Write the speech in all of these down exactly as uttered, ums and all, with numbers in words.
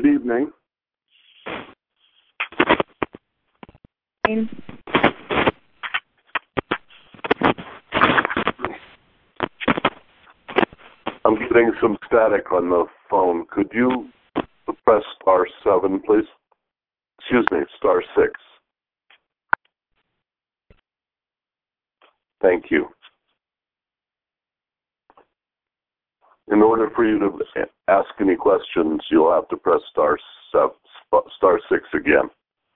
Good evening. I'm getting some static on the phone. Could you press star seven, please? Excuse me, star six. Thank you. In order for you to ask any questions, you'll have to press star seven, star six again.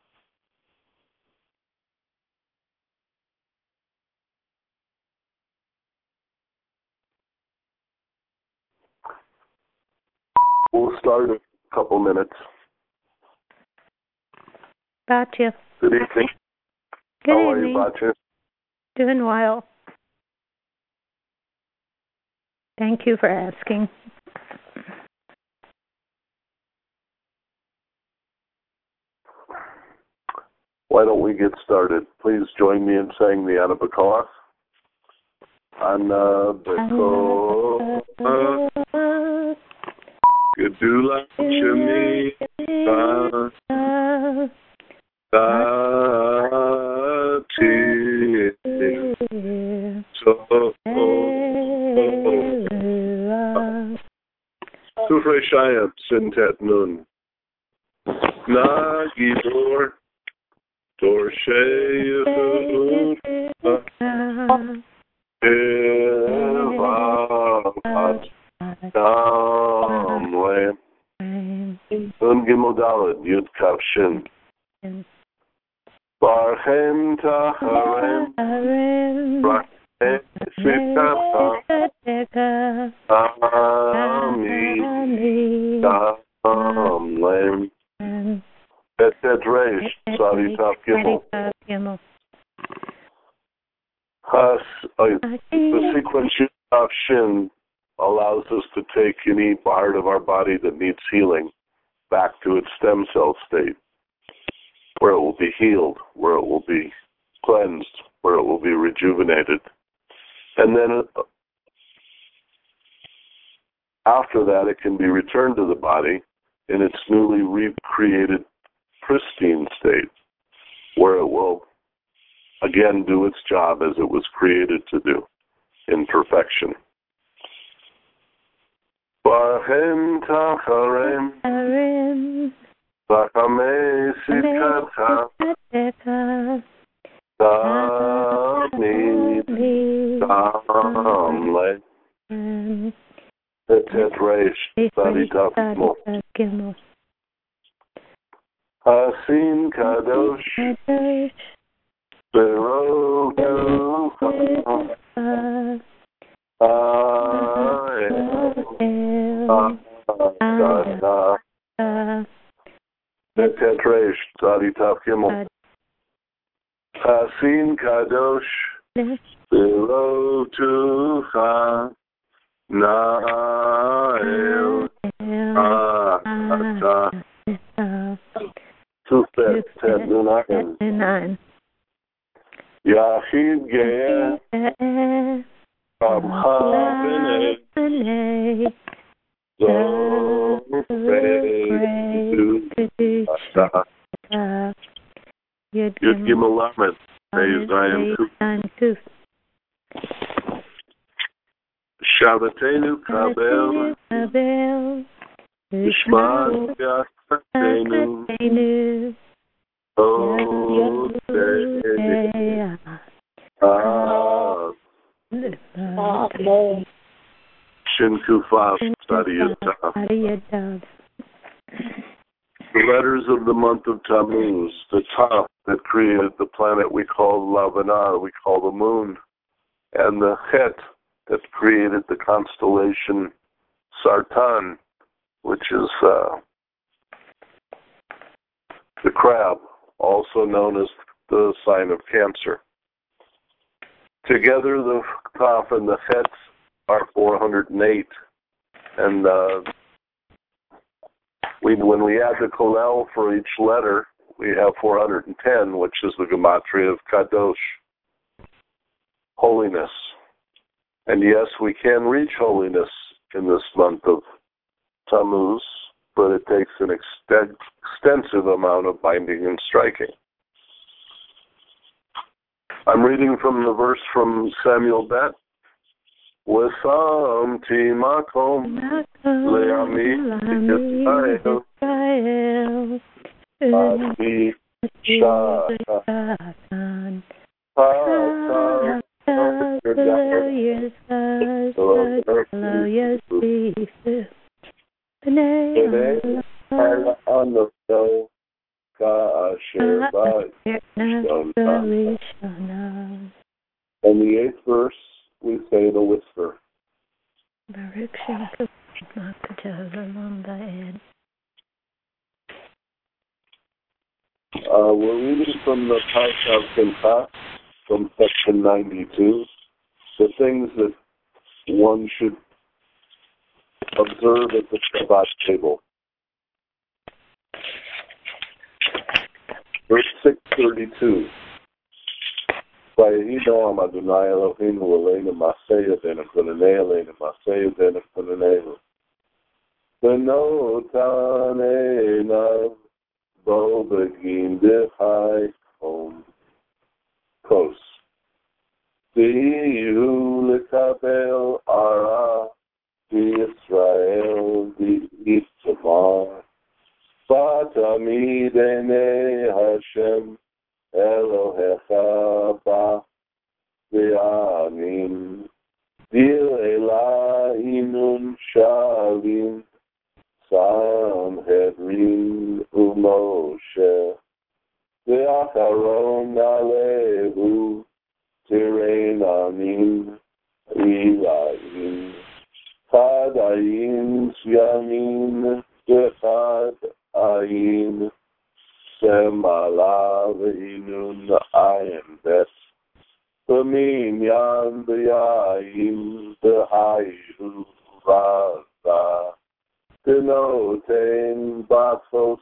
We'll start in a couple minutes. Gotcha. Good evening. Good How evening. are you, Batya? Doing well. Thank you for asking. Why don't we get started? Please join me in saying the Anabakoa. Anabakoa. Gedula Shemi. Dati. So. Tufre Shayab Sintet Nun. Na Gibor. Dorshe Ungimodalad Yud Kavshin Barchem Taharem Barchem Sitaka Ami Damlem Etet Reish, Sadi Tav Gimel. Has, uh, the sequence of Shin allows us to take any part of our body that needs healing back to its stem cell state, where it will be healed, where it will be cleansed, where it will be rejuvenated. And then uh, after that, it can be returned to the body in its newly recreated pristine state, where it will again do its job as it was created to do, in perfection. Barhem tacharem, bachame sitkata, dami damle, etet reish, saditaf gimel. Hasin Kadosh Berotu Tetresh Saditav Gimel Hasin Kadosh Berotu Nael Ata Tufet Tet Nunakan Yachid Ge'eh Amcha B'nei Zofei Yud Gimel Lamed Beis Kuf Shabbatenu Kabel Ishma Yasatenu Oh, Ah, Shinkufaf Sadiyatav. The letters of the month of Tammuz, the top that created the planet we call Lavanar, we call the moon, and the Het that created the constellation Sartan, which is uh, the crab, also known as the sign of Cancer. Together, the Kaf and the Het are four hundred eight, and uh, we, when we add the Kolel for each letter, we have four hundred ten, which is the gematria of Kadosh, holiness. And yes, we can reach holiness in this month of Tammuz, but it takes an exten- extensive amount of binding and striking. I'm reading from the verse from Samuel Bet. Wasamti makom le'ami Yisrael Ati shatan Pata B'nei Anoto Ka'asher Ba'ishana. And the eighth verse, we say the whisper. Uh, we're reading from the Parshat Kintat, from section ninety-two, the things that one should observe at the Shabbat table. Verse six thirty-two. Vayehi Noam Adonai Eloheinu aleinu maseh yadeinu v'nanei aleinu maseh yadeinu v'nanei v'notan einav bo begin d'chai kom kos v'yihu lekabel ara v'Yisrael v'Yitzamar v'tamid enei Hashem Elohecha ba v'yanim dir elahinun shalim Sanhedrin u'Moshe v'acharon alehu tireinanim ilaim chad ayin yamin v'chad ayin Semala v'inun ayin bet v'minyan v'yayim v'hayu v'azah v'noten basos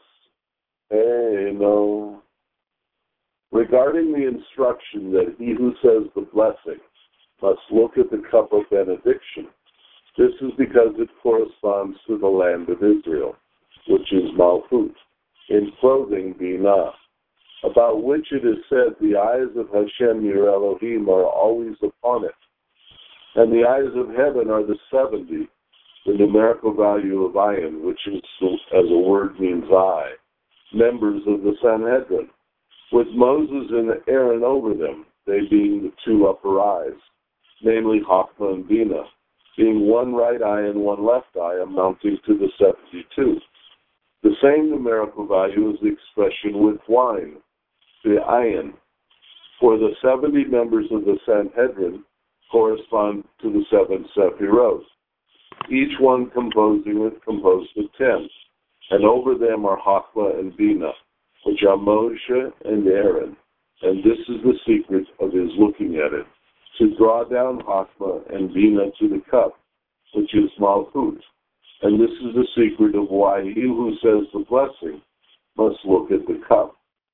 eno. Regarding the instruction that he who says the blessing must look at the cup of benediction, this is because it corresponds to the land of Israel, which is Malchut, in clothing Binah, about which it is said, the eyes of Hashem your Elohim are always upon it, and the eyes of heaven are the seventy, the numerical value of ayin, which is, as a word means eye, members of the Sanhedrin, with Moses and Aaron over them, they being the two upper eyes, namely Chochmah and Binah, being one right eye and one left eye, amounting to the seventy-two. The same numerical value is the expression with wine, the ayin, for the seventy members of the Sanhedrin correspond to the seven sephirot, each one composing with composed of ten, and over them are Chochmah and Binah, which are Moshe and Aaron, and this is the secret of his looking at it, to draw down Chochmah and Binah to the cup, which is Malchut. And this is the secret of why he who says the blessing must look at the cup.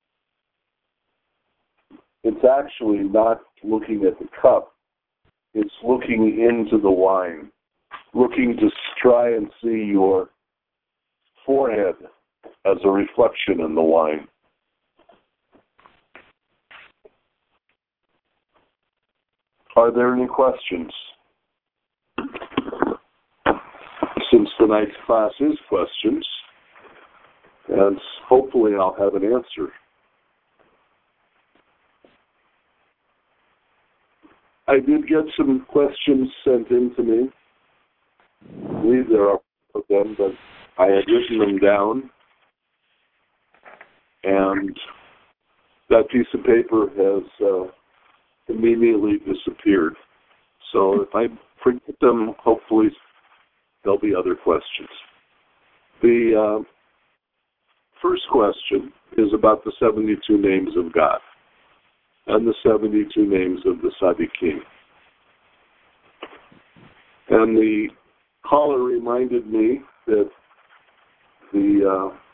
It's actually not looking at the cup. It's looking into the wine, looking to try and see your forehead as a reflection in the wine. Are there any questions? Since tonight's class is questions, and hopefully I'll have an answer. I did get some questions sent in to me. I believe there are of them, but I had written them down, and that piece of paper has uh, immediately disappeared. So if I forget them, hopefully there'll be other questions. The uh, first question is about the seventy-two names of God and the seventy-two names of the Tzaddikim. And the caller reminded me that the uh,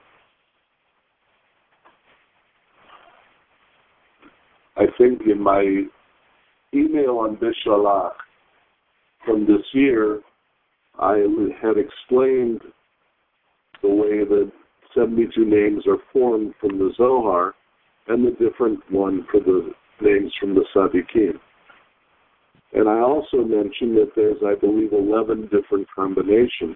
I think in my email on Bishalach from this year, I had explained the way the seventy-two names are formed from the Zohar and the different one for the names from the Tzaddikim. And I also mentioned that there's, I believe, eleven different combinations,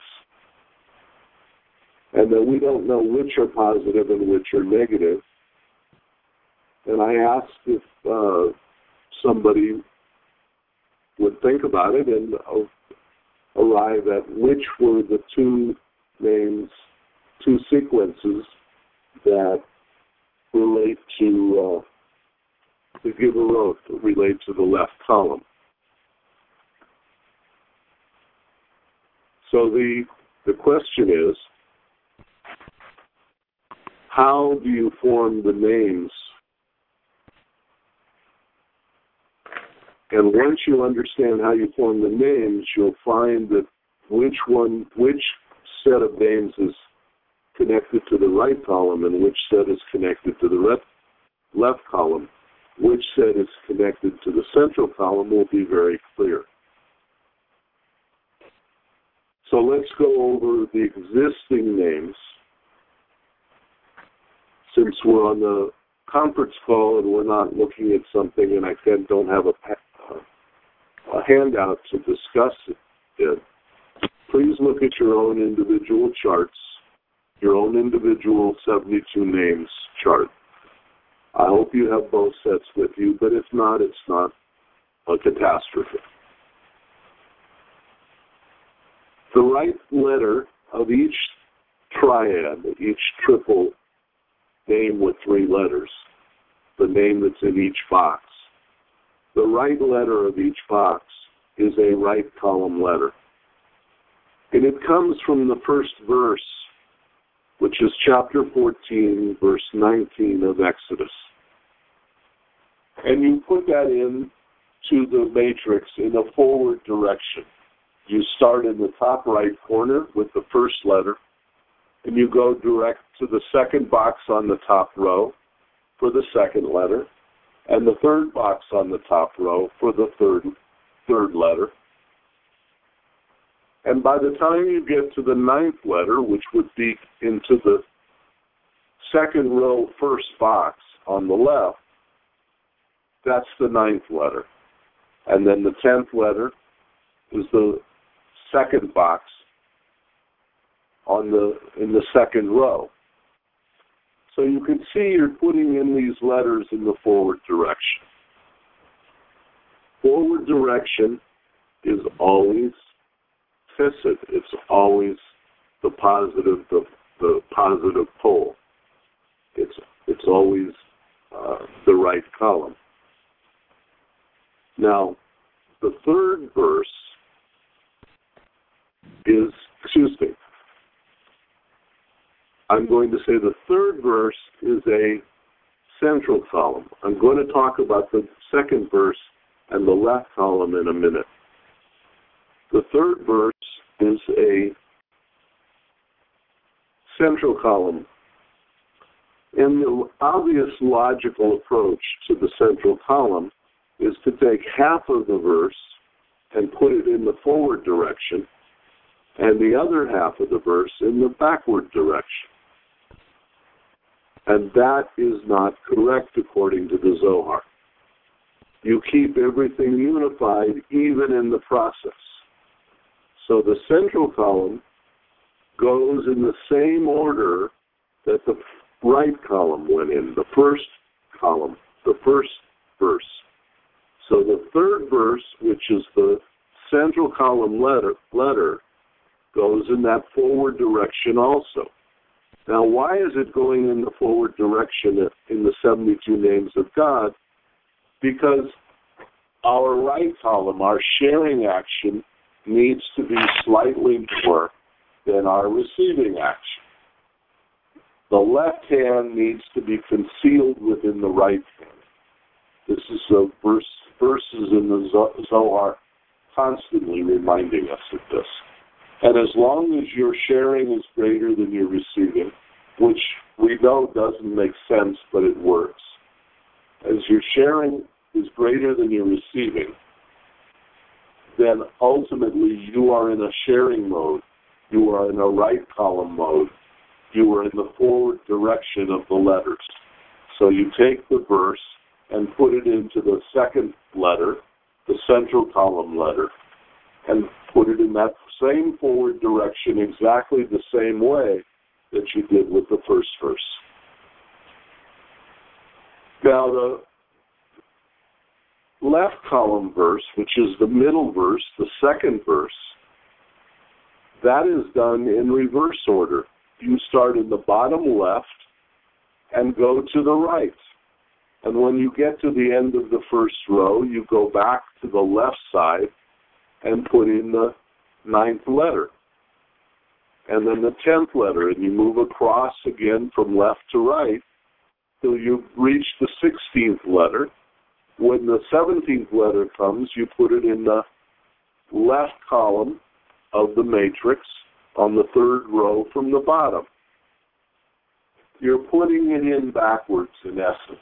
and that we don't know which are positive and which are negative. And I asked if uh, somebody would think about it and uh, arrive at which were the two names, two sequences that relate to uh, the Giver wrote, relate to the left column. So the the question is, how do you form the names? And once you understand how you form the names, you'll find that which one, which set of names is connected to the right column and which set is connected to the left, left column, which set is connected to the central column will be very clear. So let's go over the existing names. Since we're on the conference call and we're not looking at something and I can, don't have a, a handout to discuss it, please look at your own individual charts, your own individual seventy-two names chart. I hope you have both sets with you, but if not, it's not a catastrophe. The right letter of each triad, each triple name with three letters, the name that's in each box. The right letter of each box is a right column letter. And it comes from the first verse, which is chapter fourteen, verse nineteen of Exodus. And you put that in to the matrix in a forward direction. You start in the top right corner with the first letter, and you go direct to the second box on the top row for the second letter, and the third box on the top row for the third third letter. And by the time you get to the ninth letter, which would be into the second row first box on the left, that's the ninth letter. And then the tenth letter is the second box on the in the second row. So you can see you're putting in these letters in the forward direction. Forward direction is always chesed. It's always the positive, the, the positive pole. It's it's always uh, the right column. Now, the third verse is, excuse me, I'm going to say the third verse is a central column. I'm going to talk about the second verse and the left column in a minute. The third verse is a central column. And the obvious logical approach to the central column is to take half of the verse and put it in the forward direction and the other half of the verse in the backward direction. And that is not correct according to the Zohar. You keep everything unified even in the process. So the central column goes in the same order that the right column went in, the first column, the first verse. So the third verse, which is the central column letter, letter goes in that forward direction also. Now, why is it going in the forward direction in the seventy-two names of God? Because our right column, our sharing action, needs to be slightly more than our receiving action. The left hand needs to be concealed within the right hand. This is a verse, verses in the Zohar constantly reminding us of this. And as long as your sharing is greater than your receiving, which we know doesn't make sense, but it works, as your sharing is greater than your receiving, then ultimately you are in a sharing mode. You are in a right column mode, you were in the forward direction of the letters. So you take the verse and put it into the second letter, the central column letter, and put it in that same forward direction exactly the same way that you did with the first verse. Now the left column verse, which is the middle verse, the second verse, that is done in reverse order. You start in the bottom left and go to the right. And when you get to the end of the first row, you go back to the left side and put in the ninth letter. And then the tenth letter, and you move across again from left to right till you reach the sixteenth letter. When the seventeenth letter comes, you put it in the left column of the matrix on the third row from the bottom. You're putting it in backwards, in essence.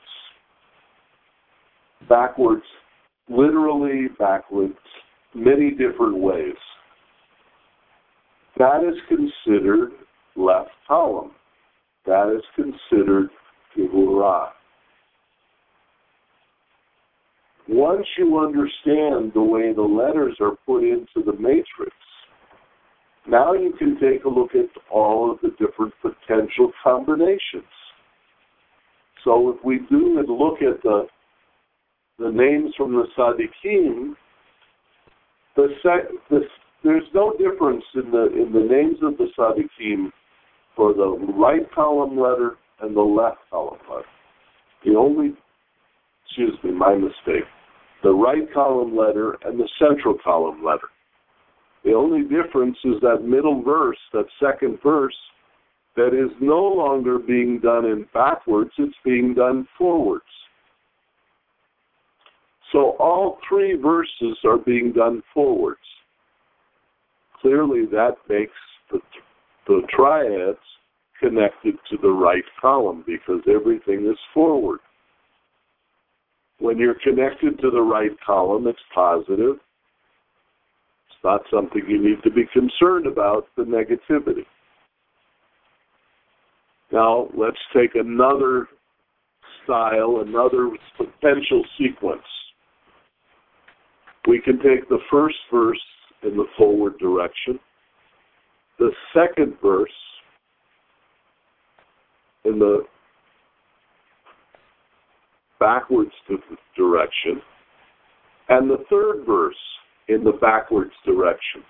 Backwards, literally backwards, many different ways. That is considered left column. That is considered Gibul Ra. Once you understand the way the letters are put into the matrix, now you can take a look at all of the different potential combinations. So if we do and look at the the names from the Tzaddikim, the, the, there's no difference in the in the names of the Tzaddikim for the right column letter and the left column letter. The only, excuse me, my mistake, the right column letter and the central column letter. The only difference is that middle verse, that second verse, that is no longer being done in backwards, it's being done forwards. So all three verses are being done forwards. Clearly that makes the, the triads connected to the right column because everything is forward. When you're connected to the right column, it's positive. It's not something you need to be concerned about, the negativity. Now, let's take another style, another potential sequence. We can take the first verse in the forward direction, the second verse in the backwards direction, and the third verse in the backwards direction.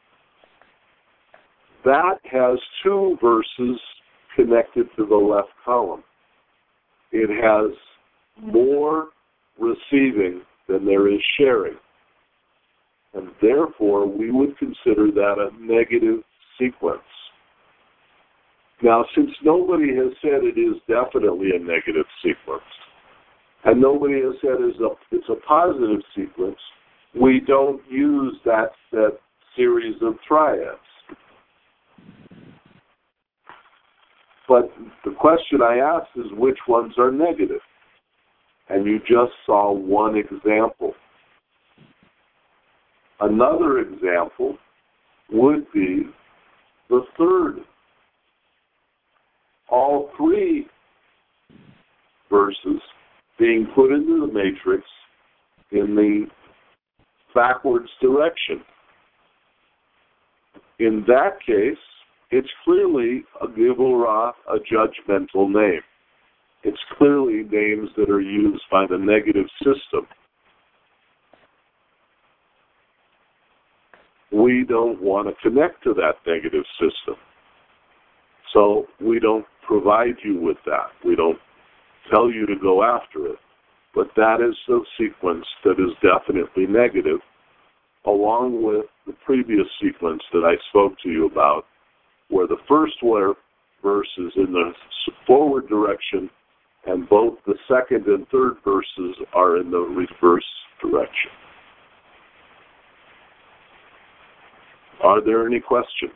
That has two verses connected to the left column. It has more receiving than there is sharing. And therefore, we would consider that a negative sequence. Now, since nobody has said it is definitely a negative sequence, and nobody has said it's a, it's a positive sequence, we don't use that, that series of triads. But the question I asked is which ones are negative? And you just saw one example. Another example would be the third. All three verses being put into the matrix in the backwards direction. In that case, it's clearly a Gibul Ra, a judgmental name. It's clearly names that are used by the negative system. We don't want to connect to that negative system. So we don't provide you with that. We don't tell you to go after it. But that is a sequence that is definitely negative, along with the previous sequence that I spoke to you about, where the first verse is in the forward direction, and both the second and third verses are in the reverse direction. Are there any questions?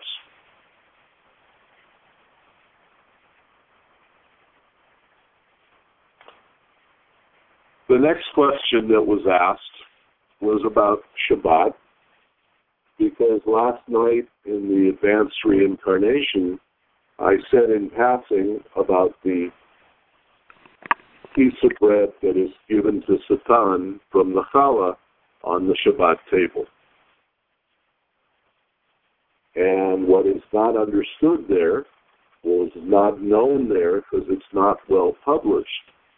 The next question that was asked was about Shabbat, because last night in the advanced reincarnation I said in passing about the piece of bread that is given to Satan from the challah on the Shabbat table. And what is not understood there, was not known there because it's not well published.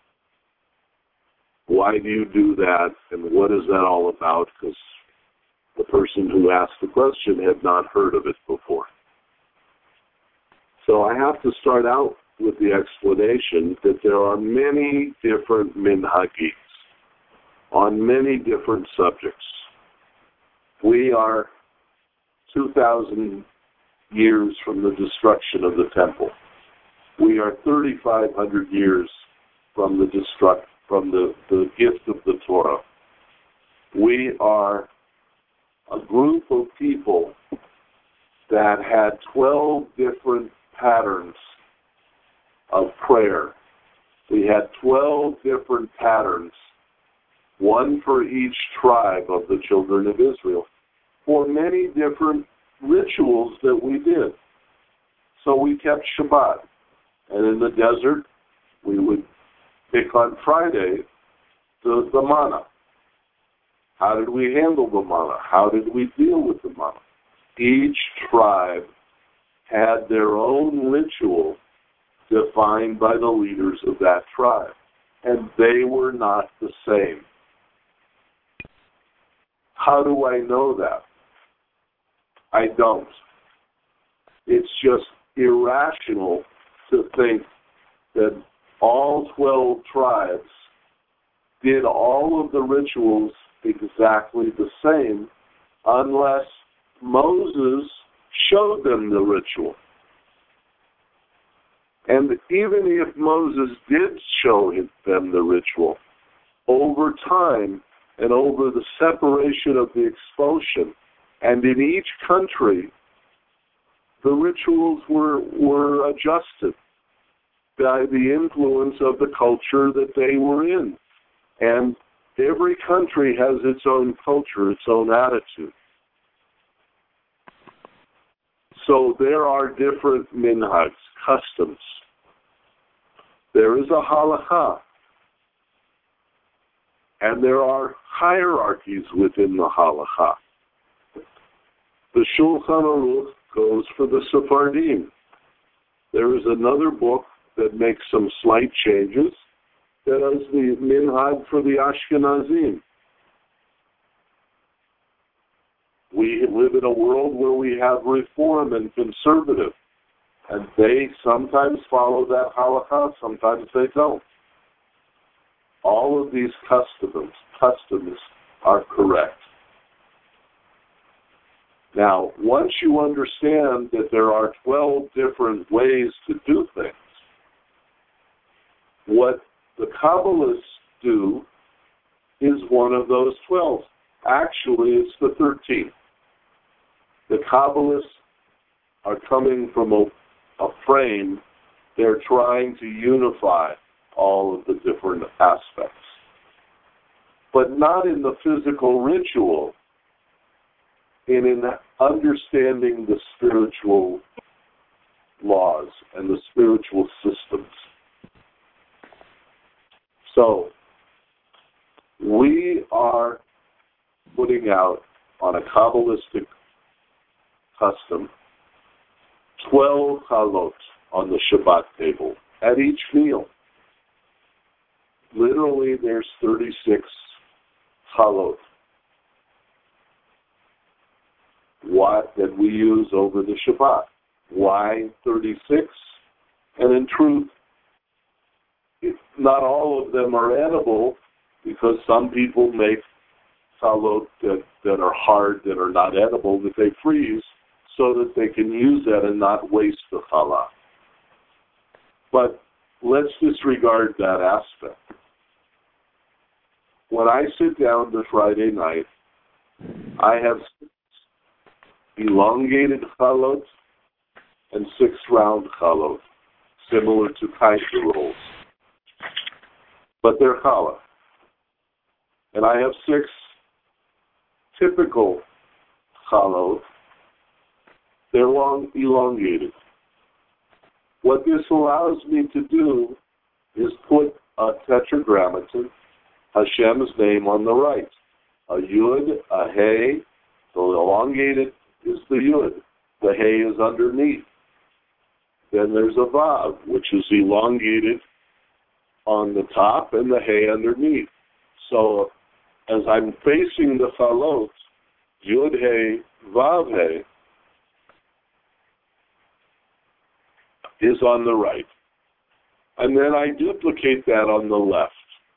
Why do you do that, and what is that all about? Because the person who asked the question had not heard of it before. So I have to start out with the explanation that there are many different minhagim on many different subjects. We are two thousand years from the destruction of the temple. We are thirty-five hundred years from the destruct from the, the gift of the Torah. We are a group of people that had twelve different patterns of prayer. We had twelve different patterns, one for each tribe of the children of Israel, for many different rituals that we did. So we kept Shabbat. And in the desert, we would pick on Friday the, the manna. How did we handle the manna? How did we deal with the manna? Each tribe had their own ritual defined by the leaders of that tribe. And they were not the same. How do I know that? I don't. It's just irrational to think that all twelve tribes did all of the rituals exactly the same unless Moses showed them the ritual. And even if Moses did show them the ritual, over time and over the separation of the expulsion, and in each country, the rituals were, were adjusted by the influence of the culture that they were in. And every country has its own culture, its own attitude. So there are different minhags, customs. There is a halakha, and there are hierarchies within the halakha. The Shulchan Aruch goes for the Sephardim. There is another book that makes some slight changes that is the minhag for the Ashkenazim. We live in a world where we have reform and conservative, and they sometimes follow that halakha, sometimes they don't. All of these customs, customs are correct. Now, once you understand that there are twelve different ways to do things, what the Kabbalists do is one of those twelve. Actually, it's the thirteenth. The Kabbalists are coming from a, a frame. They're trying to unify all of the different aspects, but not in the physical ritual, and in understanding the spiritual laws and the spiritual systems. So, we are putting out on a Kabbalistic custom twelve halot on the Shabbat table at each meal. Literally, there's thirty-six halot. What that we use over the Shabbat. Why thirty-six? And in truth, it, not all of them are edible because some people make halot that, that are hard, that are not edible, that they freeze so that they can use that and not waste the challah. But let's disregard that aspect. When I sit down to Friday night, I have elongated chalot and six round chalot, similar to kosher rolls. But they're challah. And I have six typical chalot. They're long elongated. What this allows me to do is put a tetragrammaton, Hashem's name, on the right. A Yud, a Hey, the elongated is the Yud. The Hey is underneath. Then there's a Vav, which is elongated on the top and the Hey underneath. So as I'm facing the Chalot, Yud Hey, Vav Hey is on the right. And then I duplicate that on the left.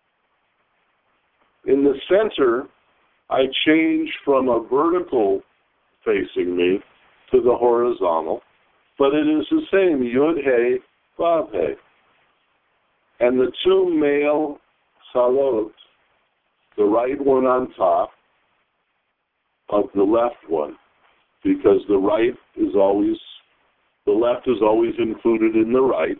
In the center, I change from a vertical facing me to the horizontal, but it is the same, Yud Hey, Vav Hey. And the two male Chalot, the right one on top of the left one, because the right is always, the left is always included in the right.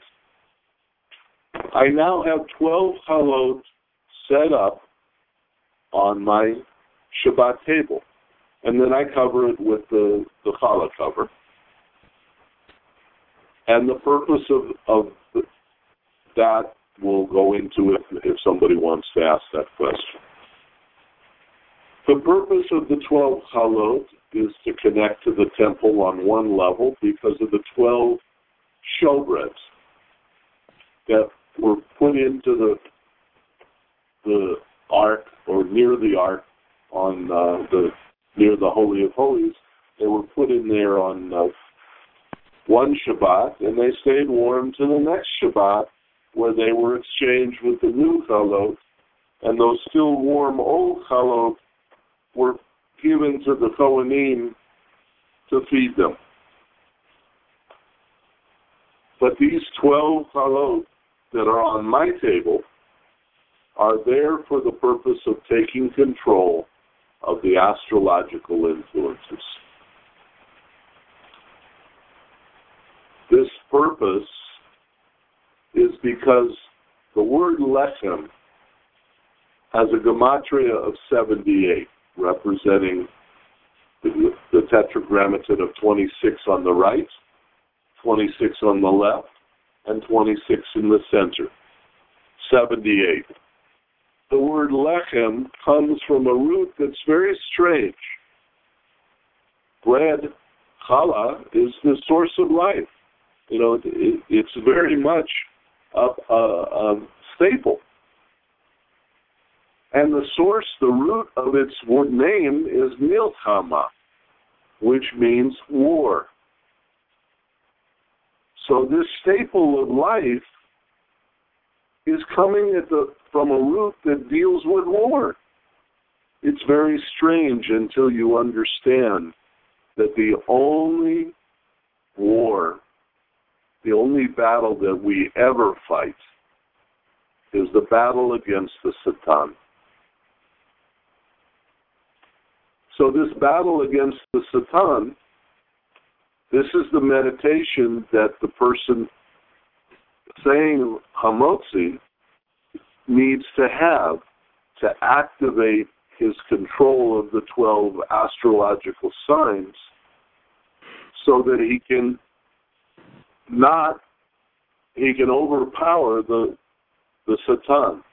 I now have twelve Chalot set up on my Shabbat table. And then I cover it with the, the challah cover. And the purpose of, of the, that will go into it if somebody wants to ask that question. The purpose of the twelve Chalot is to connect to the temple on one level because of the twelve showbreads that were put into the the ark, or near the ark, on uh, the near the Holy of Holies. They were put in there on uh, one Shabbat, and they stayed warm to the next Shabbat, where they were exchanged with the new Chalot, and those still warm old Chalot were given to the Kohanim to feed them. But these twelve Chalot that are on my table are there for the purpose of taking control of the astrological influences. This purpose is because the word lechem has a gematria of seventy-eight, representing the, the tetragrammaton of twenty-six on the right, twenty-six on the left, and twenty-six in the center. seventy-eight. The word lechem comes from a root that's very strange. Bread, challah, is the source of life. You know, it, it, it's very much a, a, a staple. And the source, the root of its name is milchama, which means war. So this staple of life is coming at the, from a root that deals with war. It's very strange until you understand that the only war, the only battle that we ever fight is the battle against the Satan. So this battle against the Satan, this is the meditation that the person saying Hamotzi needs to have to activate his control of the twelve astrological signs so that he can not, he can overpower the, the Satan.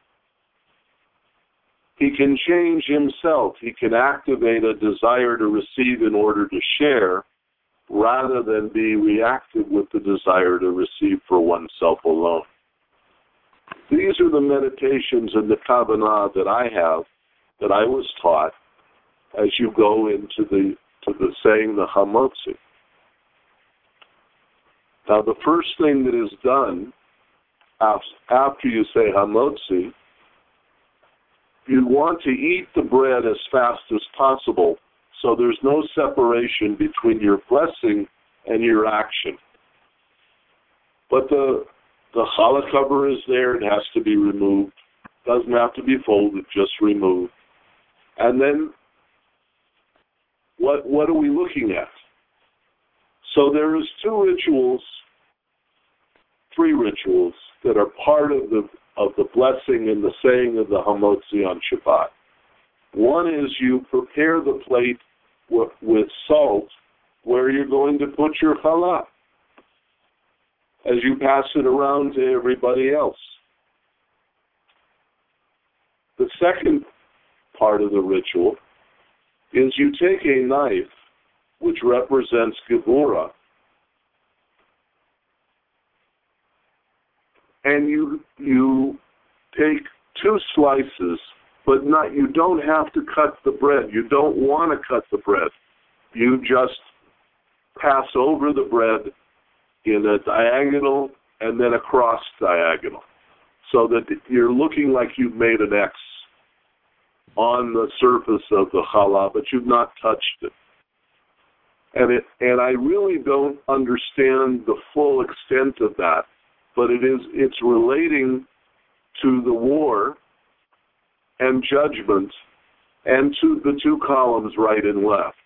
He can change himself. He can activate a desire to receive in order to share, rather than be reactive with the desire to receive for oneself alone. These are the meditations and the kavanah that I have, that I was taught as you go into the to the saying the Hamotzi. Now, the first thing that is done after you say Hamotzi, you want to eat the bread as fast as possible, so there's no separation between your blessing and your action. But the the challah cover is there. It has to be removed. Doesn't have to be folded, just removed. And then what what are we looking at? So there is two rituals, three rituals that are part of the of the blessing and the saying of the Hamotzi on Shabbat. One is you prepare the plate with, with salt where you're going to put your challah. as you pass it around to everybody else. The second part of the ritual is you take a knife, which represents Gevurah, and you you take two slices, but not you don't have to cut the bread. You don't want to cut the bread. You just pass over the bread in a diagonal and then a cross diagonal, so that you're looking like you've made an X on the surface of the challah, but you've not touched it. And it and I really don't understand the full extent of that, but it is it's relating to the war and judgment and to the two columns right and left.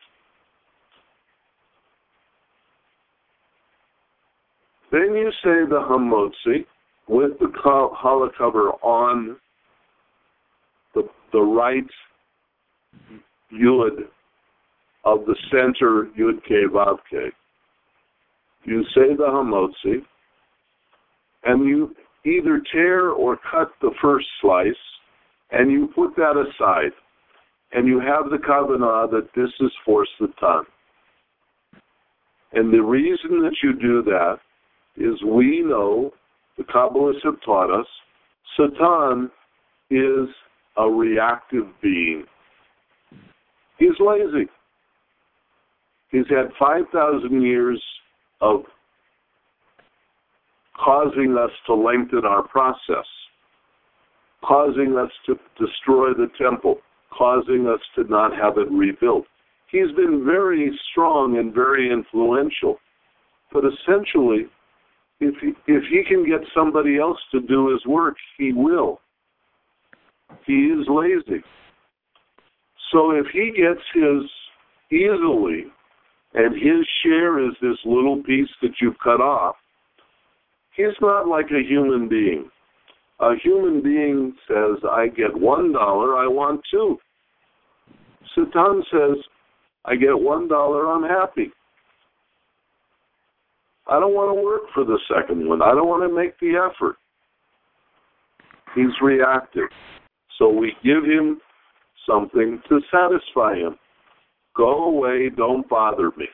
Then you say the Hamotzi with the challah cover on the, the right yud of the center yud ke vav ke. You say the Hamotzi, and you either tear or cut the first slice, and you put that aside, and you have the kavanah that this is for Satan. And the reason that you do that is we know, the Kabbalists have taught us, Satan is a reactive being. He's lazy. He's had five thousand years of causing us to lengthen our process, causing us to destroy the temple, causing us to not have it rebuilt. He's been very strong and very influential, but essentially, if he, if he can get somebody else to do his work, he will. He is lazy. So if he gets his easily, and his share is this little piece that you've cut off, he's not like a human being. A human being says, I get one dollar, I want two. Satan says, I get one dollar, I'm happy. I don't want to work for the second one. I don't want to make the effort. He's reactive. So we give him something to satisfy him. Go away, don't bother me.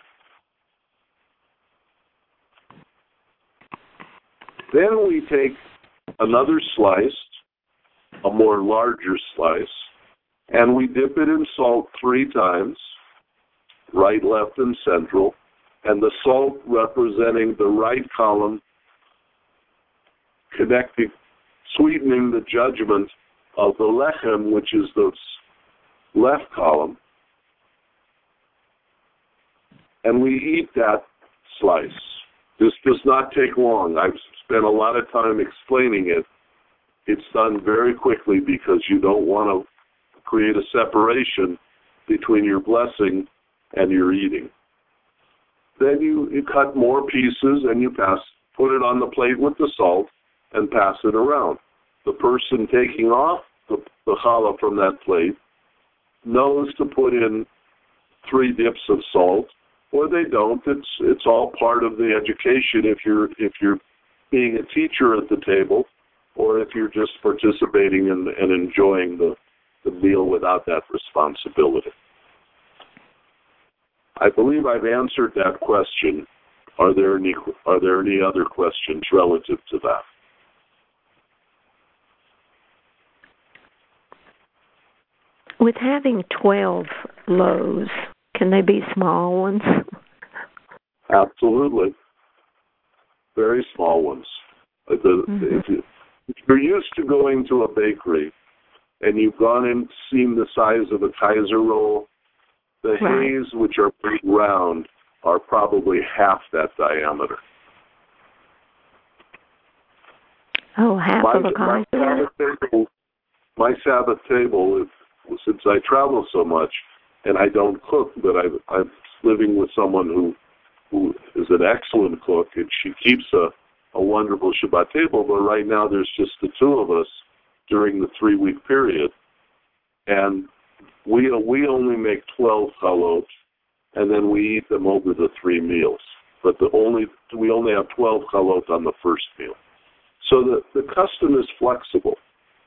Then we take another slice, a more larger slice, and we dip it in salt three times, right, left, and central, and the salt representing the right column, connecting, sweetening the judgment of the lechem, which is the left column, and we eat that slice. This does not take long. I've spent a lot of time explaining it. It's done very quickly because you don't want to create a separation between your blessing and your eating. Then you, you cut more pieces and you pass, put it on the plate with the salt and pass it around. The person taking off the, the challah from that plate knows to put in three dips of salt, or they don't. It's it's all part of the education if you're if you're being a teacher at the table, or if you're just participating in, and enjoying the, the meal without that responsibility. I believe I've answered that question. Are there any are there any other questions relative to that? With having twelve loaves, can they be small ones? Absolutely. Very small ones. The, mm-hmm. if, you, if you're used to going to a bakery and you've gone and seen the size of a Kaiser roll, the right. hays, which are pretty round, are probably half that diameter. Oh, half my, of a Kaiser roll? Table, my Sabbath table, if, since I travel so much, and I don't cook, but I, I'm living with someone who who is an excellent cook, and she keeps a, a wonderful Shabbat table, but right now there's just the two of us during the three-week period. And we we only make twelve chalot, and then we eat them over the three meals. but the only we only have twelve chalot on the first meal. So the, the custom is flexible.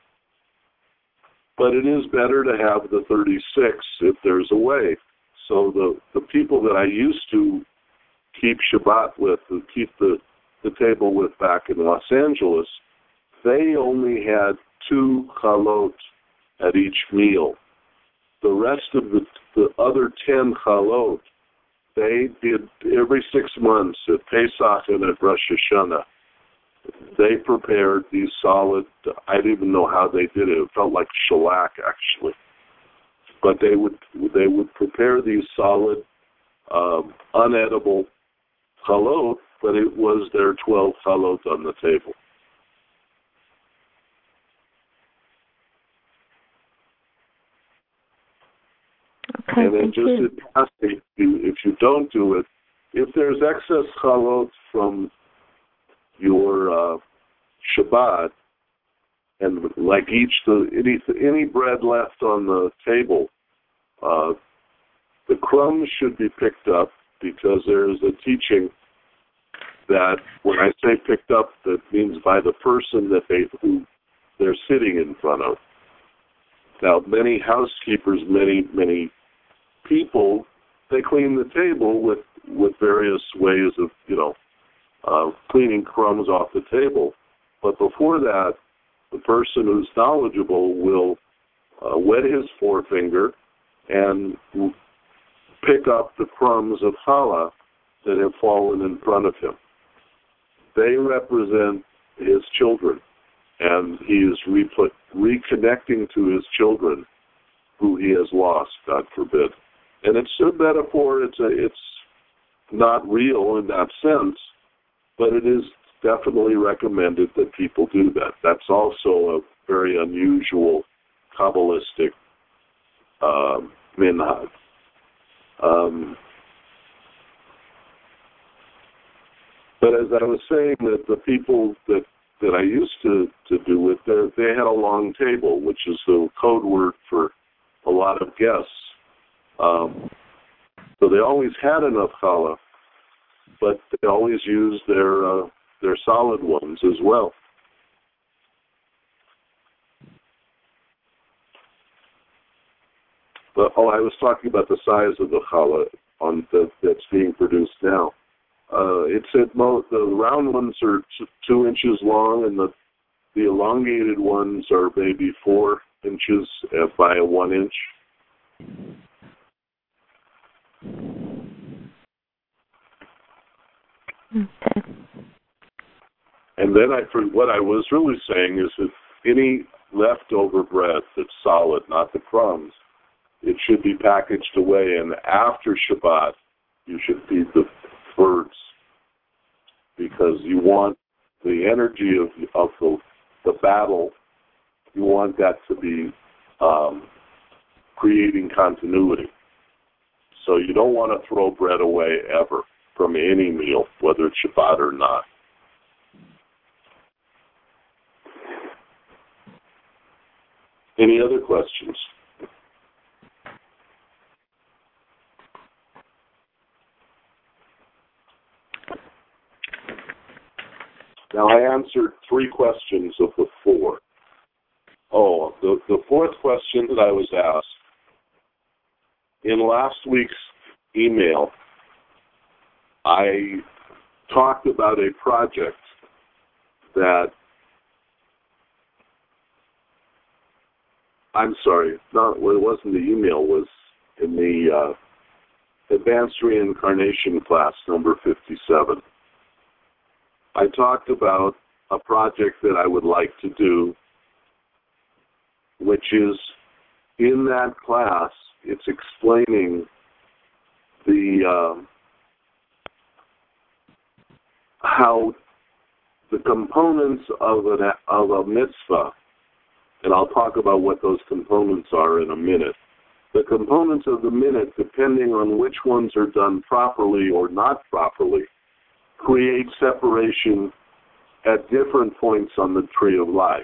But it is better to have the thirty-six if there's a way. So the, the people that I used to keep Shabbat with, who keep the, the table with back in Los Angeles, they only had two chalot at each meal. The rest of the, the other ten chalot, they did every six months at Pesach and at Rosh Hashanah. They prepared these solid, I didn't even know how they did it. It felt like shellac, actually. But they would they would prepare these solid, um, unedible chalot, but it was their twelve chalot on the table. Okay, and then thank just you. if you, if you don't do it, if there's excess chalot from your uh, Shabbat, and like each the any any bread left on the table, uh, the crumbs should be picked up, because there is a teaching that when I say picked up, that means by the person that they who they're sitting in front of. Now, many housekeepers, many many people, they clean the table with with various ways of you know. Uh, cleaning crumbs off the table. But before that, the person who's knowledgeable will uh, wet his forefinger and pick up the crumbs of challah that have fallen in front of him. They represent his children, and he is re- reconnecting to his children who he has lost, God forbid. And it's a metaphor. It's a, it's not real in that sense, but it is definitely recommended that people do that. That's also a very unusual Kabbalistic um, minhag. Um, but as I was saying, that the people that, that I used to, to do it, they had a long table, which is the code word for a lot of guests. Um, so they always had enough challah, but they always use their uh, their solid ones as well. But, oh, I was talking about the size of the challah on the, that's being produced now. Uh, it's at mo- the round ones are t- two inches long, and the the elongated ones are maybe four inches by a one inch. Okay. And then I, for what I was really saying is that any leftover bread that's solid, not the crumbs, it should be packaged away. And after Shabbat, you should feed the birds, because you want the energy of of the the battle. You want that to be um, creating continuity. So you don't want to throw bread away ever from any meal, whether it's Shabbat or not. Any other questions? Now, I answered three questions of the four. Oh, the, the fourth question that I was asked, in last week's email, I talked about a project that, I'm sorry, not, well, it wasn't the email, it was in the uh, Advanced Reincarnation class, number fifty-seven. I talked about a project that I would like to do, which is, in that class, it's explaining the uh, how the components of, an, of a mitzvah, and I'll talk about what those components are in a minute. The components of the minute, depending on which ones are done properly or not properly, create separation at different points on the tree of life.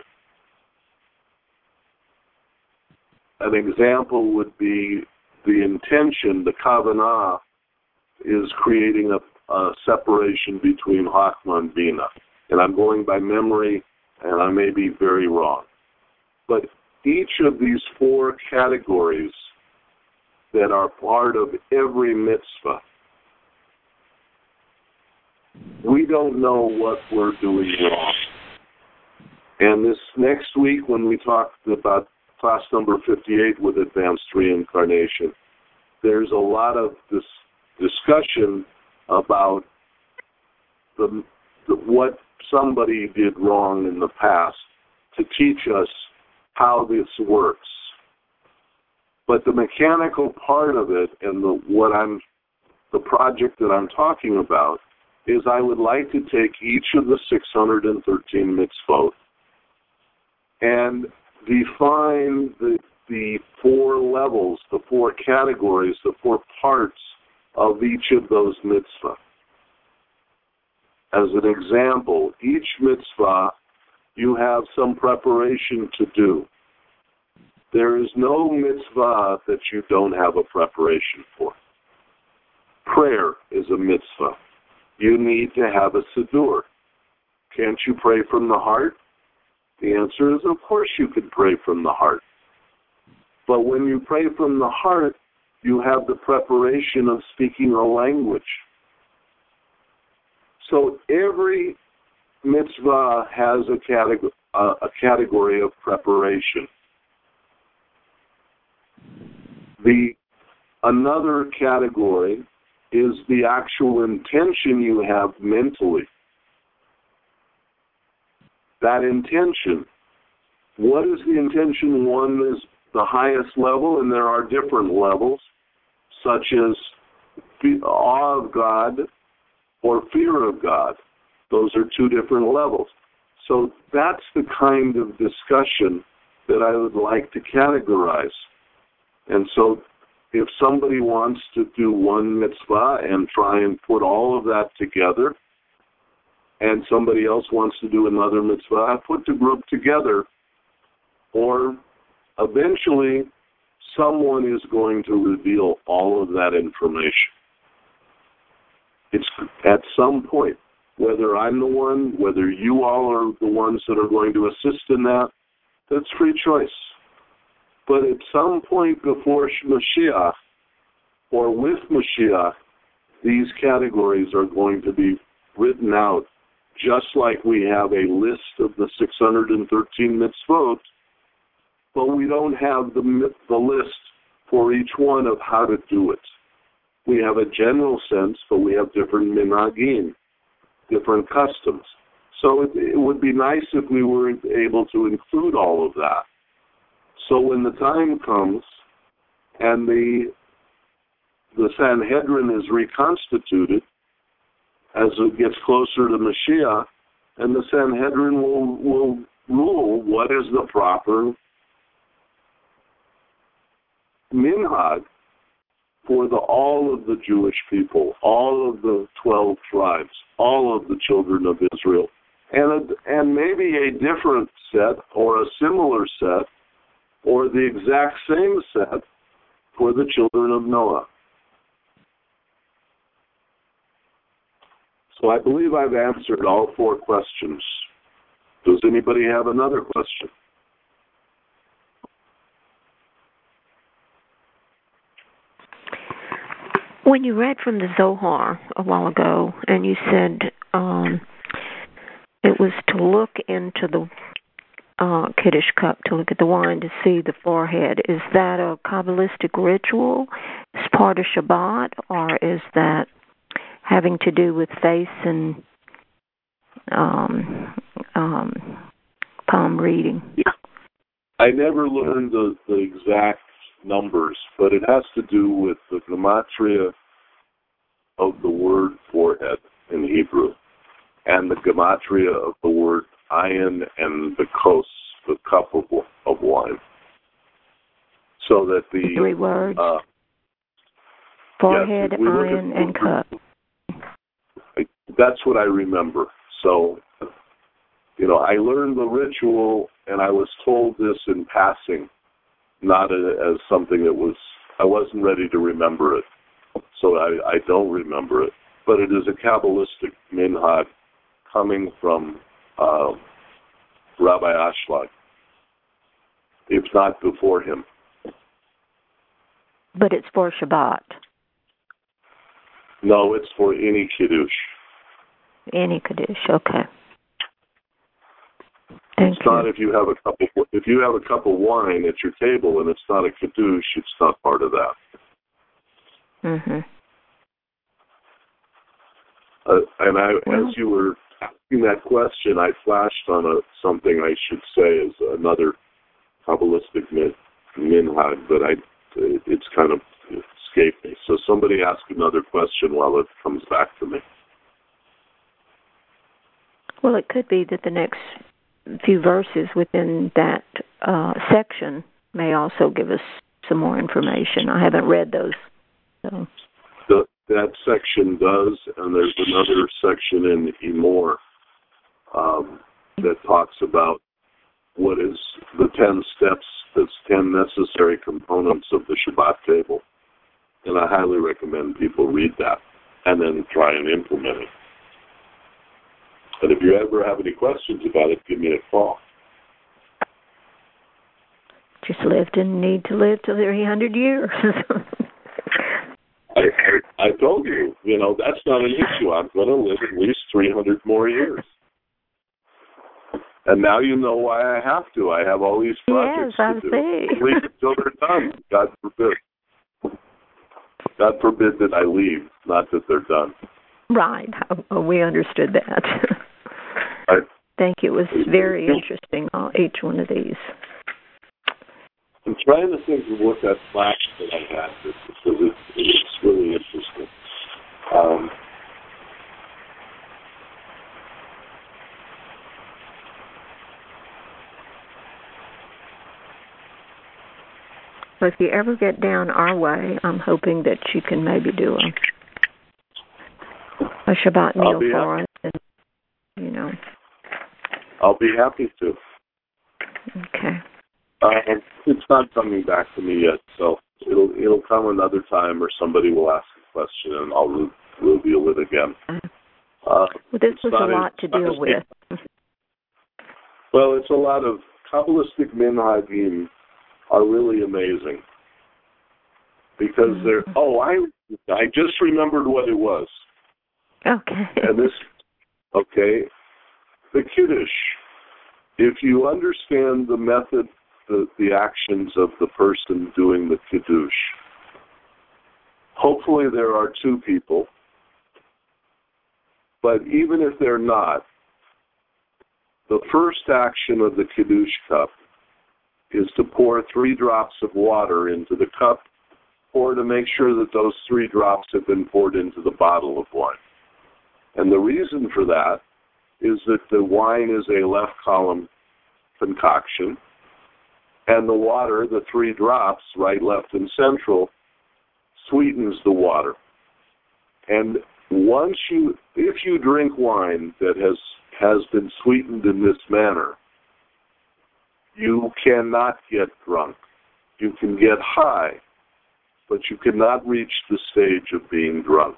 An example would be the intention, the kavanah, is creating a a separation between Chachma and Bina. And I'm going by memory, and I may be very wrong. But each of these four categories that are part of every mitzvah, we don't know what we're doing wrong. And this next week, when we talk about class number fifty-eight with advanced reincarnation, there's a lot of this discussion about the, the what somebody did wrong in the past to teach us how this works. But the mechanical part of it and the what I'm the project that I'm talking about is I would like to take each of the six hundred thirteen mitzvot and define the the four levels, the four categories, the four parts of each of those mitzvah. As an example, each mitzvah, you have some preparation to do. There is no mitzvah that you don't have a preparation for. Prayer is a mitzvah. You need to have a siddur. Can't you pray from the heart? The answer is, of course you can pray from the heart. But when you pray from the heart, you have the preparation of speaking a language. So every mitzvah has a category, uh, a category of preparation. The another category is the actual intention you have mentally. That intention, what is the intention? One is the highest level, and there are different levels, such as awe of God or fear of God. Those are two different levels. So that's the kind of discussion that I would like to categorize. And so if somebody wants to do one mitzvah and try and put all of that together, and somebody else wants to do another mitzvah, I put the group together, or eventually someone is going to reveal all of that information. It's at some point, whether I'm the one, whether you all are the ones that are going to assist in that, that's free choice. But at some point before Mashiach, or with Mashiach, these categories are going to be written out, just like we have a list of the six hundred thirteen mitzvot, but we don't have the, the list for each one of how to do it. We have a general sense, but we have different minhagim, different customs. So it, it would be nice if we were able to include all of that. So when the time comes and the the Sanhedrin is reconstituted, as it gets closer to Mashiach, and the Sanhedrin will, will rule what is the proper minhag for the all of the Jewish people, all of the twelve tribes, all of the children of Israel, and a, and maybe a different set or a similar set or the exact same set for the children of Noah. So I believe I've answered all four questions. Does anybody have another question? When you read from the Zohar a while ago, and you said um, it was to look into the uh, Kiddush cup, to look at the wine to see the forehead, is that a Kabbalistic ritual? Is part of Shabbat, or is that having to do with face and um, um, palm reading? Yeah. I never learned the, the exact numbers, but it has to do with the gematria of the word forehead in Hebrew and the gematria of the word ayin and the kos, the cup of, of wine. So that the... Three words. Uh, forehead, yes, ayin, and cup. That's what I remember. So, you know, I learned the ritual, and I was told this in passing, not as something that was, I wasn't ready to remember it. So I, I don't remember it. but it is a Kabbalistic minhag coming from uh, Rabbi Ashlag, if not before him. But it's for Shabbat. No, it's for any Kiddush. Any Kiddush, okay. Thank it's you. not if you have a cup of if you have a cup of wine at your table and it's not a Kiddush, it's not part of that. Mhm. Uh, and I, well, as you were asking that question, I flashed on a something I should say is another Kabbalistic min, minhag, but I it's kind of escaped me. So somebody ask another question while it comes back to me. Well, it could be that the next few verses within that uh, section may also give us some more information. I haven't read those. So. The, that section does, and there's another section in Emor um, that talks about what is the ten steps, the ten necessary components of the Shabbat table. And I highly recommend people read that and then try and implement it. And if you ever have any questions about it, give me a call. Just lived and need to live till three hundred years. I, I told you, you know, that's not an issue. I'm going to live at least three hundred more years. And now you know why I have to. I have all these projects yes, I to do. see. Leave until they're done. God forbid. God forbid that I leave, not that they're done. Right. Oh, we understood that. I think it was very interesting, all, each one of these. I'm trying to think of what that flash that I had, because it's, it's really interesting. Um, so if you ever get down our way, I'm hoping that you can maybe do a, a Shabbat meal for us. And, you know. I'll be happy to. Okay. Uh, it's not coming back to me yet, so it'll it'll come another time, or somebody will ask a question, and I'll re- reveal it again. Uh, well, this was a lot to deal with. Well, it's a lot of Kabbalistic minhagim are really amazing because mm-hmm. they're. Oh, I I just remembered what it was. Okay. And this, okay, the Kiddush. If you understand the method. The, the actions of the person doing the Kiddush. Hopefully there are two people, but even if they're not, the first action of the Kiddush cup is to pour three drops of water into the cup, or to make sure that those three drops have been poured into the bottle of wine. And the reason for that is that the wine is a left column concoction, and the water, the three drops, right, left, and central, sweetens the water. And once you, if you drink wine that has, has been sweetened in this manner, you cannot get drunk. You can get high, but you cannot reach the stage of being drunk.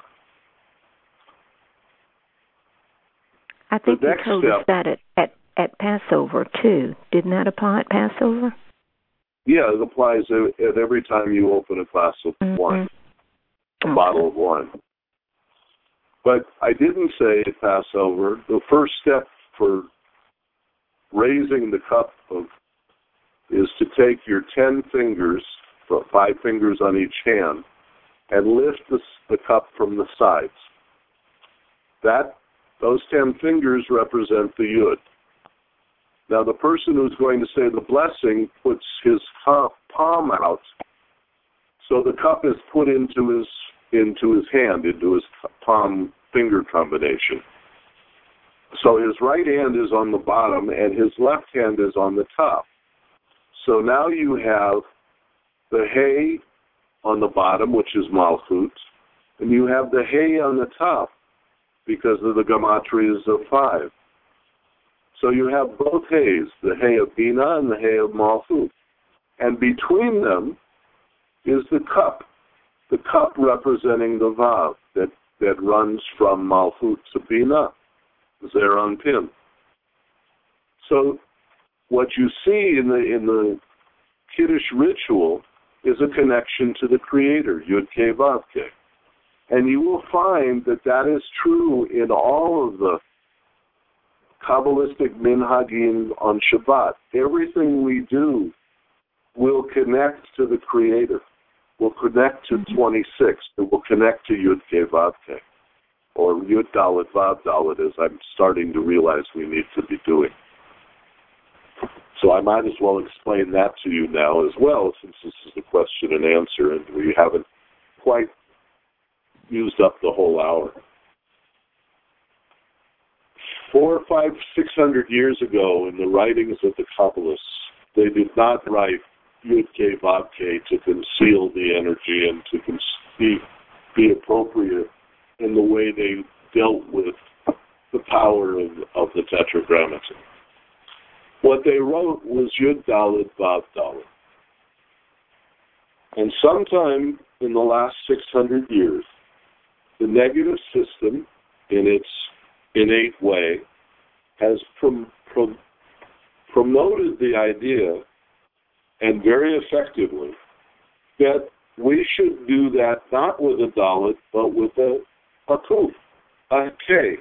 I think you told us that at, at, at Passover, too. Didn't that apply at Passover? Yeah, it applies at every time you open a glass of mm-hmm. wine, a okay. bottle of wine. But I didn't say at Passover, the first step for raising the cup of is to take your ten fingers, five fingers on each hand, and lift the, the cup from the sides. That those ten fingers represent the Yud. Now, the person who's going to say the blessing puts his palm out, so the cup is put into his into his hand, into his palm finger combination. So his right hand is on the bottom, and his left hand is on the top. So now you have the hay on the bottom, which is Malchut, and you have the hay on the top because of the gematrias of five. So you have both hays, the hay of Bina and the hay of Malchut. And between them is the cup, the cup representing the Vav that that runs from Malchut to Binah, Zeranpin. So what you see in the in the Kiddush ritual is a connection to the Creator, Yud-Kei Vav-Kei. And you will find that that is true in all of the Kabbalistic minhagim on Shabbat. Everything we do will connect to the Creator, will connect to twenty-six, it will connect to Yud-Kei Vav-Kei, or Yud-Dalet Vav-Dalet, as I'm starting to realize we need to be doing. So I might as well explain that to you now as well, since this is a question and answer, and we haven't quite used up the whole hour. Four, five, six hundred years ago, in the writings of the Kabbalists, they did not write Yud-Kei Vav-Kei to conceal the energy and to con- be, be appropriate in the way they dealt with the power of, of the Tetragrammaton. What they wrote was Yud-Dalet Vav-Dalet. And sometime in the last six hundred years, the negative system, in its innate way, has prom- prom- promoted the idea, and very effectively, that we should do that not with a Dalet, but with a, a Kuf, a K.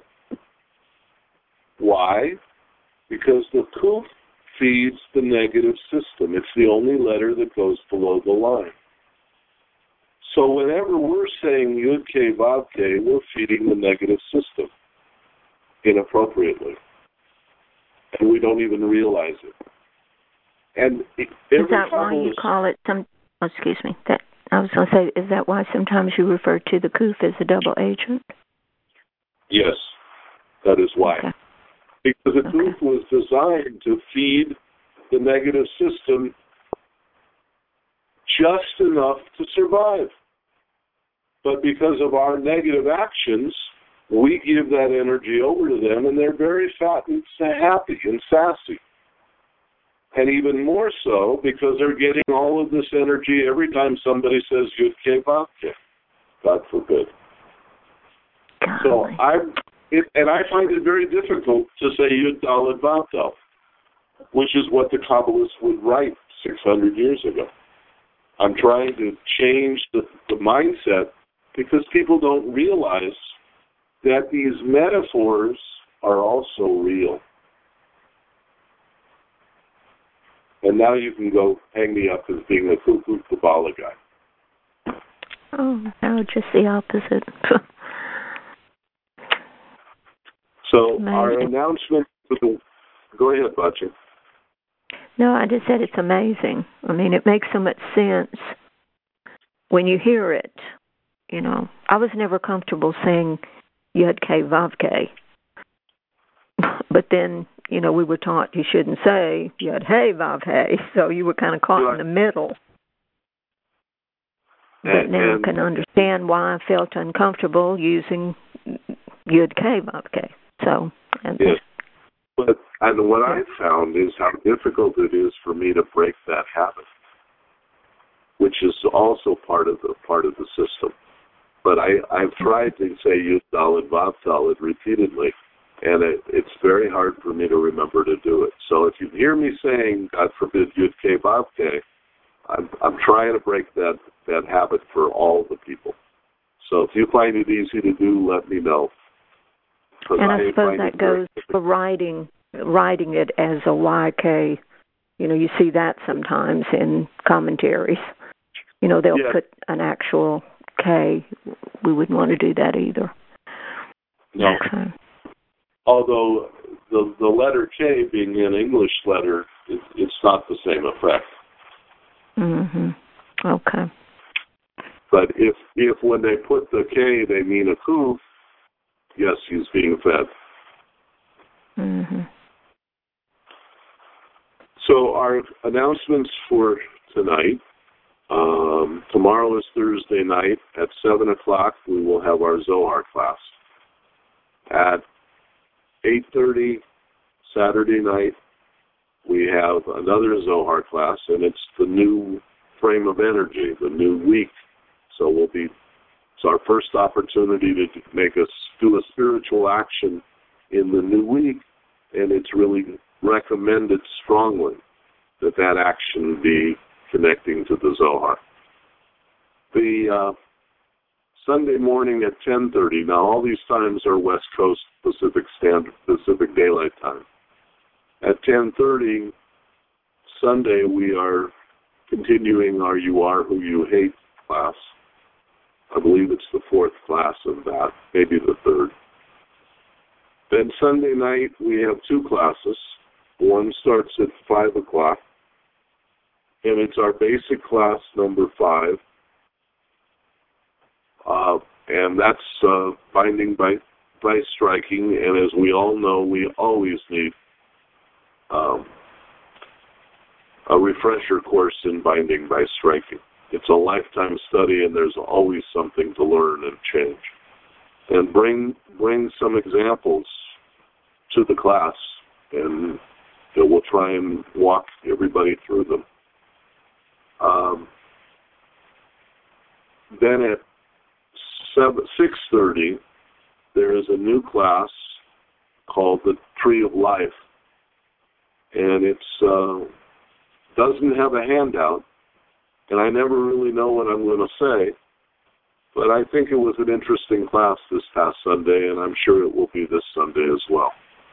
Why? Because the Kuf feeds the negative system. It's the only letter that goes below the line. So whenever we're saying Yud-Kei Vav-Kei, we're feeding the negative system inappropriately. And we don't even realize it. And it, is that why you call it some? Oh, excuse me. That I was going to say, is that why sometimes you refer to the Kuf as a double agent? Yes, that is why. Okay. Because the okay. Kuf was designed to feed the negative system just enough to survive. But because of our negative actions, we give that energy over to them, and they're very fat and happy and sassy. And even more so because they're getting all of this energy every time somebody says Yud-Kei Vav-Kei. God forbid. Golly. So I'm, it, and I find it very difficult to say Yud-Dalet Vav-Dalet, which is what the Kabbalists would write six hundred years ago. I'm trying to change the, the mindset because people don't realize that these metaphors are also real. And now you can go hang me up as being a cuckoo Kabbalah guy. Oh, no, just the opposite. So amazing. Our announcement for the... Go ahead, Butcher. No, I just said it's amazing. I mean, it makes so much sense when you hear it. You know, I was never comfortable saying Yud-Kei Vav-Kei. But then, you know, we were taught you shouldn't say Yud-Hei Vav-Hei, so you were kind of caught right in the middle. And, but now and, I can understand why I felt uncomfortable using Yud-Kei Vav-Kei. So, and yes. But and what yeah. I found is how difficult it is for me to break that habit, which is also part of the part of the system. But I, I've tried to say Yud-Dalet Vav-Dalet repeatedly, and it, it's very hard for me to remember to do it. So if you hear me saying, God forbid, Yud-Kei Vav-Kei, I'm, I'm trying to break that, that habit for all the people. So if you find it easy to do, let me know. And I, I suppose that goes very... for writing, writing it as a Y K. You know, you see that sometimes in commentaries. You know, they'll yeah. put an actual K. We wouldn't want to do that either. No. Okay. Although the the letter K being an English letter, it, it's not the same effect. Mhm. Okay. But if if when they put the K they mean a Kuf, yes, he's being fed. Mhm. So our announcements for tonight. Um, tomorrow is Thursday night at seven o'clock. We will have our Zohar class. At eight thirty Saturday night, we have another Zohar class, and it's the new frame of energy, the new week. So we'll be our first opportunity to make us do a spiritual action in the new week, and it's really recommended strongly that that action be connecting to the Zohar. The uh, Sunday morning at ten thirty, now all these times are West Coast Pacific Standard, Pacific Daylight Time. At ten thirty, Sunday, we are continuing our You Are Who You Hate class. I believe it's the fourth class of that, maybe the third. Then Sunday night, we have two classes. One starts at five o'clock, and it's our basic class number five. Uh, and that's uh, binding by, by striking, and as we all know, we always need um, a refresher course in binding by striking. It's a lifetime study, and there's always something to learn and change. And bring bring some examples to the class, and you know, we'll try and walk everybody through them. Um, then at six thirty, there is a new class called the Tree of Life, and it's uh, doesn't have a handout, and I never really know what I'm going to say, but I think it was an interesting class this past Sunday, and I'm sure it will be this Sunday as well.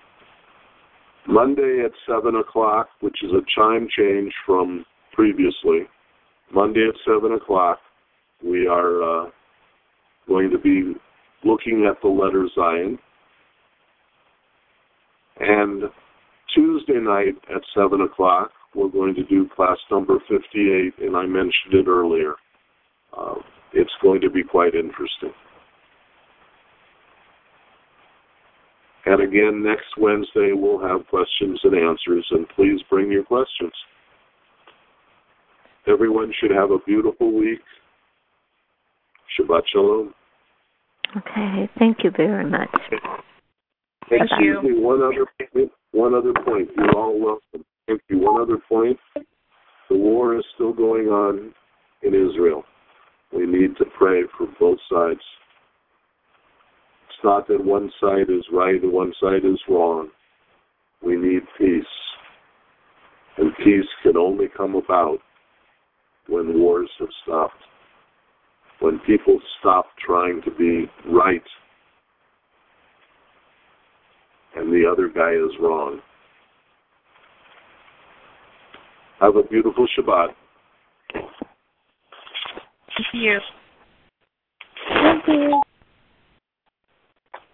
Monday at seven o'clock, which is a chime change from previously, Monday at seven o'clock, we are uh, going to be looking at the letter Zion. And Tuesday night at seven o'clock, we're going to do class number fifty-eight, and I mentioned it earlier. Uh, it's going to be quite interesting. And again, next Wednesday, we'll have questions and answers, and please bring your questions. Everyone should have a beautiful week. Shabbat Shalom. Okay, thank you very much. Thank Excuse you. me, one other, one other point. You're all welcome. Thank you. One other point. The war is still going on in Israel. We need to pray for both sides. It's not that one side is right and one side is wrong. We need peace. And peace can only come about when wars have stopped. When people stop trying to be right and the other guy is wrong. Have a beautiful Shabbat. Thank you. Thank you.